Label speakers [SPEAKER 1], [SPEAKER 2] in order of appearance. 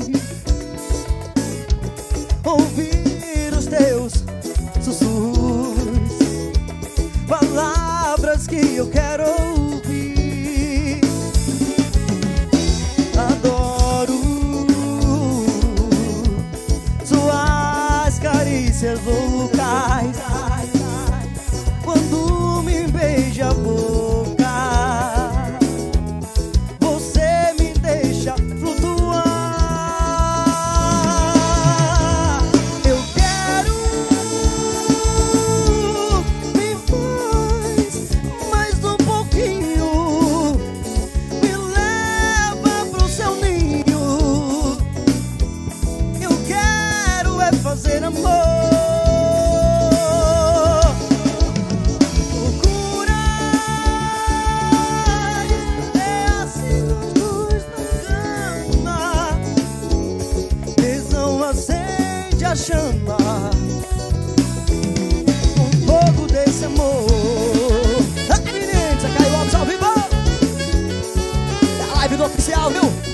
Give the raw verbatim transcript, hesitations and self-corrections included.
[SPEAKER 1] ouvir os teus sussurros, palavras que eu quero ouvir. Adoro suas carícias loucas, quando me beija a boca, você me deixa flutuar. Eu quero, me faz mais um pouquinho, me leva pro seu ninho. Eu quero é fazer amor. Acende a chama, um fogo desse amor. Ah, meninos, caiu alto ao vivo. É a live do oficial, viu?